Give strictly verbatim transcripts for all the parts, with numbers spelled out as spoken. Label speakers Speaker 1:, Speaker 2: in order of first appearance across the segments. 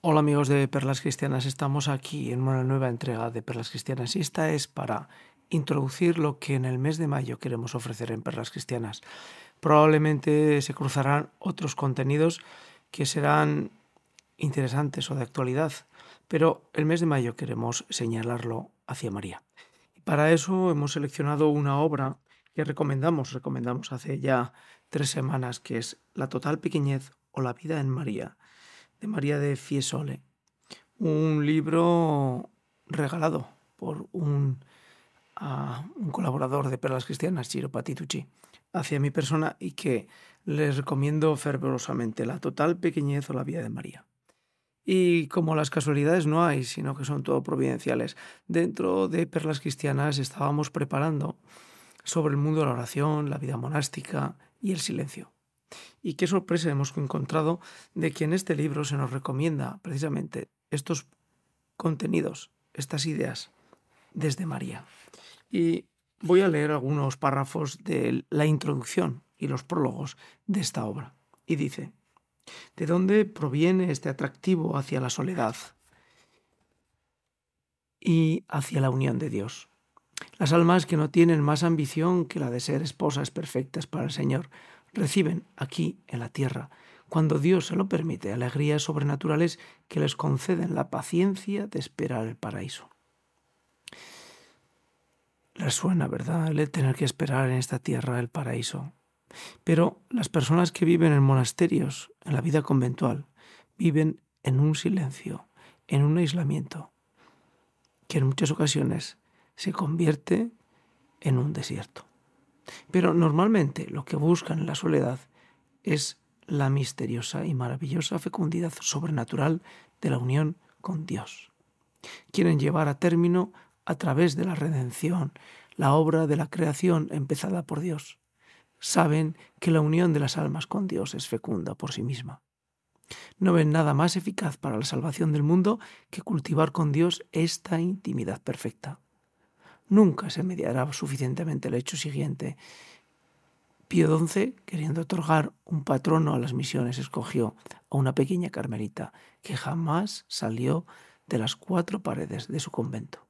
Speaker 1: Hola amigos de Perlas Cristianas, estamos aquí en una nueva entrega de Perlas Cristianas y esta es para introducir lo que en el mes de mayo queremos ofrecer en Perlas Cristianas. Probablemente se cruzarán otros contenidos que serán interesantes o de actualidad, pero el mes de mayo queremos señalarlo hacia María. Y para eso hemos seleccionado una obra que recomendamos, recomendamos hace ya tres semanas, que es La total pequeñez o la vida en María, de María de Fiesole, un libro regalado por un, uh, un colaborador de Perlas Cristianas, Ciro Patitucci, hacia mi persona y que les recomiendo fervorosamente, La total pequeñez o la vida de María. Y como las casualidades no hay, sino que son todo providenciales, dentro de Perlas Cristianas estábamos preparando sobre el mundo de la oración, la vida monástica y el silencio. Y qué sorpresa hemos encontrado de que en este libro se nos recomienda precisamente estos contenidos, estas ideas desde María. Y voy a leer algunos párrafos de la introducción y los prólogos de esta obra. Y dice: ¿de dónde proviene este atractivo hacia la soledad y hacia la unión de Dios? Las almas que no tienen más ambición que la de ser esposas perfectas para el Señor reciben aquí, en la tierra, cuando Dios se lo permite, alegrías sobrenaturales que les conceden la paciencia de esperar el paraíso. Les suena, ¿verdad?, el tener que esperar en esta tierra el paraíso. Pero las personas que viven en monasterios, en la vida conventual, viven en un silencio, en un aislamiento, que en muchas ocasiones se convierte en un desierto. Pero normalmente lo que buscan en la soledad es la misteriosa y maravillosa fecundidad sobrenatural de la unión con Dios. Quieren llevar a término, a través de la redención, la obra de la creación empezada por Dios. Saben que la unión de las almas con Dios es fecunda por sí misma. No ven nada más eficaz para la salvación del mundo que cultivar con Dios esta intimidad perfecta. Nunca se mediará suficientemente el hecho siguiente. Pío once, queriendo otorgar un patrono a las misiones, escogió a una pequeña carmelita que jamás salió de las cuatro paredes de su convento.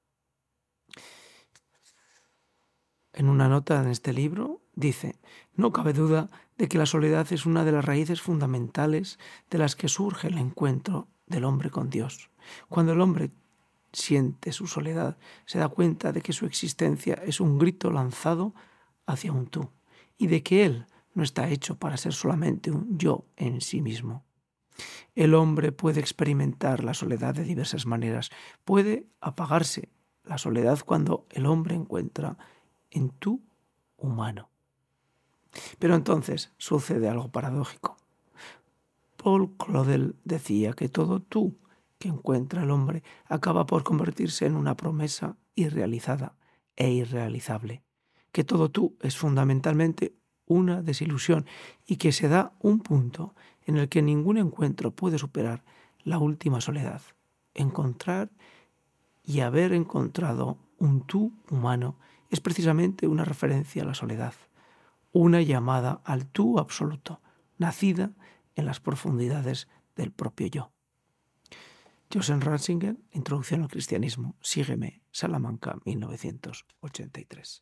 Speaker 1: En una nota en este libro dice: no cabe duda de que la soledad es una de las raíces fundamentales de las que surge el encuentro del hombre con Dios. Cuando el hombre siente su soledad, se da cuenta de que su existencia es un grito lanzado hacia un tú y de que él no está hecho para ser solamente un yo en sí mismo. El hombre puede experimentar la soledad de diversas maneras. Puede apagarse la soledad cuando el hombre encuentra en tú humano. Pero entonces sucede algo paradójico. Paul Claudel decía que todo tú que encuentra el hombre acaba por convertirse en una promesa irrealizada e irrealizable, que todo tú es fundamentalmente una desilusión y que se da un punto en el que ningún encuentro puede superar la última soledad, encontrar y haber encontrado un tú humano es precisamente una referencia a la soledad, una llamada al tú absoluto, nacida en las profundidades del propio yo. Joseph Ratzinger, Introducción al Cristianismo, Sígueme, Salamanca, mil novecientos ochenta y tres.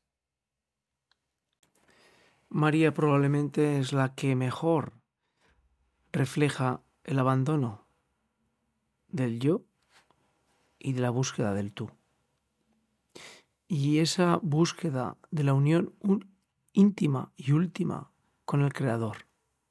Speaker 1: María probablemente es la que mejor refleja el abandono del yo y de la búsqueda del tú. Y esa búsqueda de la unión íntima y última con el Creador.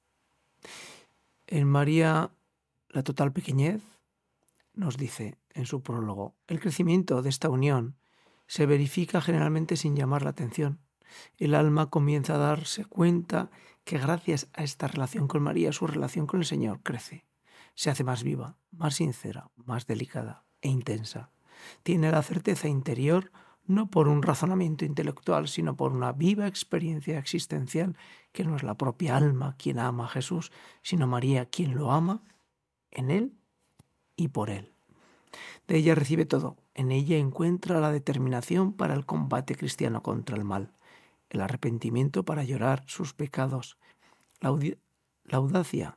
Speaker 1: En María, la total pequeñez, nos dice en su prólogo: el crecimiento de esta unión se verifica generalmente sin llamar la atención. El alma comienza a darse cuenta que gracias a esta relación con María, su relación con el Señor crece. Se hace más viva, más sincera, más delicada e intensa. Tiene la certeza interior no por un razonamiento intelectual, sino por una viva experiencia existencial, que no es la propia alma quien ama a Jesús, sino María quien lo ama en él y por él. De ella recibe todo. En ella encuentra la determinación para el combate cristiano contra el mal, el arrepentimiento para llorar sus pecados, la, audi- la audacia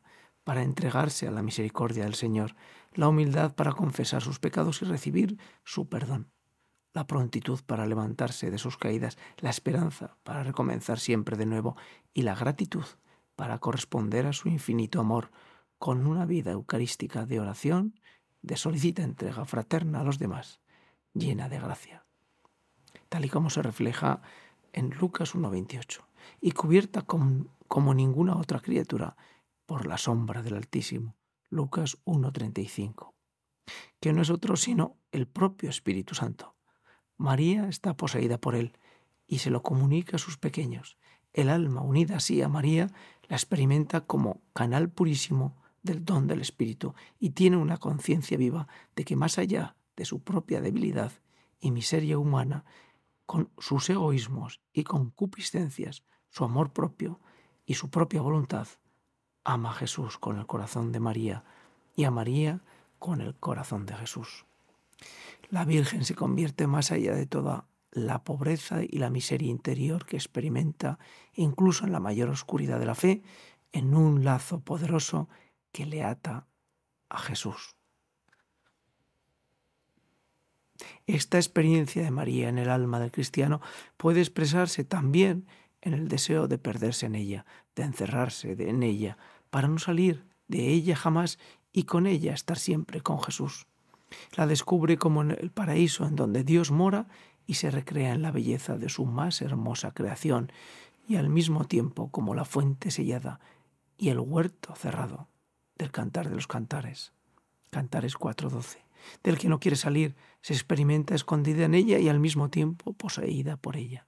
Speaker 1: para entregarse a la misericordia del Señor, la humildad para confesar sus pecados y recibir su perdón, la prontitud para levantarse de sus caídas, la esperanza para recomenzar siempre de nuevo y la gratitud para corresponder a su infinito amor con una vida eucarística de oración, de solícita entrega fraterna a los demás, llena de gracia, tal y como se refleja en Lucas uno veintiocho, y cubierta con, como ninguna otra criatura por la sombra del Altísimo, Lucas uno treinta y cinco, que no es otro sino el propio Espíritu Santo. María está poseída por él y se lo comunica a sus pequeños. El alma unida así a María la experimenta como canal purísimo del don del Espíritu y tiene una conciencia viva de que más allá de su propia debilidad y miseria humana, con sus egoísmos y concupiscencias, su amor propio y su propia voluntad, ama a Jesús con el corazón de María y a María con el corazón de Jesús. La Virgen se convierte más allá de toda la pobreza y la miseria interior que experimenta, incluso en la mayor oscuridad de la fe, en un lazo poderoso que le ata a Jesús. Esta experiencia de María en el alma del cristiano puede expresarse también en el deseo de perderse en ella, de encerrarse en ella, para no salir de ella jamás y con ella estar siempre con Jesús. La descubre como en el paraíso en donde Dios mora y se recrea en la belleza de su más hermosa creación y al mismo tiempo como la fuente sellada y el huerto cerrado del Cantar de los Cantares. Cantares cuatro doce, del que no quiere salir, se experimenta escondida en ella y al mismo tiempo poseída por ella.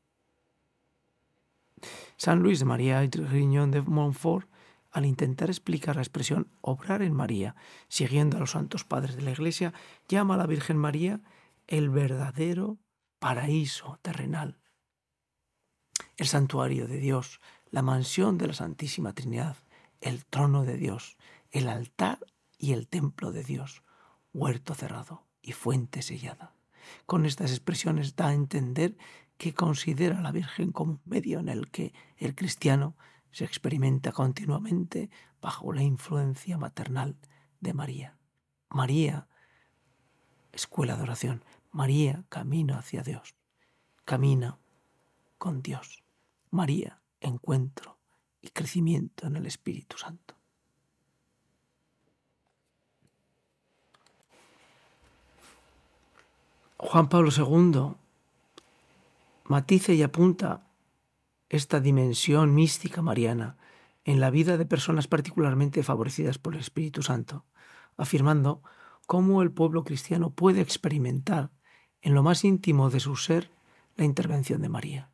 Speaker 1: San Luis de María Grignion de Montfort, al intentar explicar la expresión obrar en María, siguiendo a los santos padres de la Iglesia, llama a la Virgen María el verdadero paraíso terrenal, el santuario de Dios, la mansión de la Santísima Trinidad, el trono de Dios, el altar y el templo de Dios, huerto cerrado y fuente sellada. Con estas expresiones da a entender que considera a la Virgen como un medio en el que el cristiano se experimenta continuamente bajo la influencia maternal de María. María, escuela de oración. María, camino hacia Dios. Camina con Dios. María, encuentro y crecimiento en el Espíritu Santo. Juan Pablo segundo matiza y apunta esta dimensión mística mariana en la vida de personas particularmente favorecidas por el Espíritu Santo, afirmando cómo el pueblo cristiano puede experimentar en lo más íntimo de su ser la intervención de María.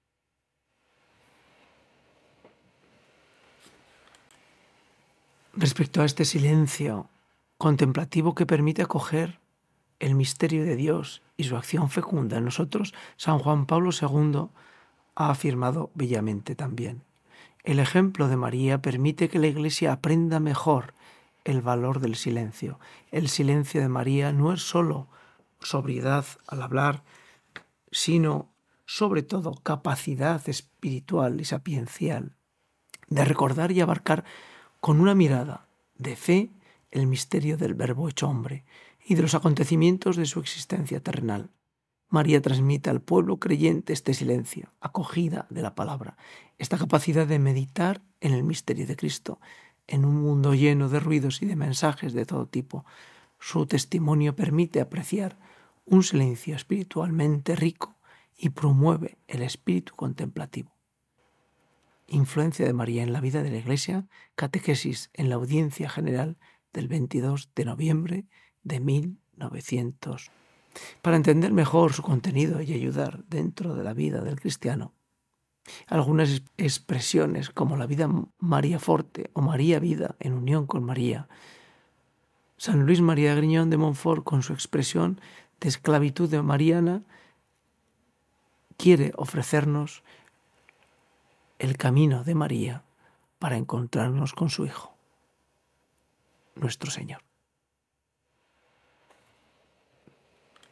Speaker 1: Respecto a este silencio contemplativo que permite acoger el misterio de Dios y su acción fecunda en nosotros, San Juan Pablo segundo ha afirmado bellamente también: el ejemplo de María permite que la Iglesia aprenda mejor el valor del silencio. El silencio de María no es sólo sobriedad al hablar, sino sobre todo capacidad espiritual y sapiencial de recordar y abarcar con una mirada de fe el misterio del Verbo hecho hombre y de los acontecimientos de su existencia terrenal. María transmite al pueblo creyente este silencio, acogida de la palabra, esta capacidad de meditar en el misterio de Cristo, en un mundo lleno de ruidos y de mensajes de todo tipo. Su testimonio permite apreciar un silencio espiritualmente rico y promueve el espíritu contemplativo. Influencia de María en la vida de la Iglesia, catequesis en la audiencia general del veintidós de noviembre de mil novecientos. Para entender mejor su contenido y ayudar dentro de la vida del cristiano, algunas expresiones como la vida María Forte o María Vida en unión con María. San Luis María Grignion de Montfort, con su expresión de esclavitud de mariana, quiere ofrecernos el camino de María para encontrarnos con su Hijo, nuestro Señor.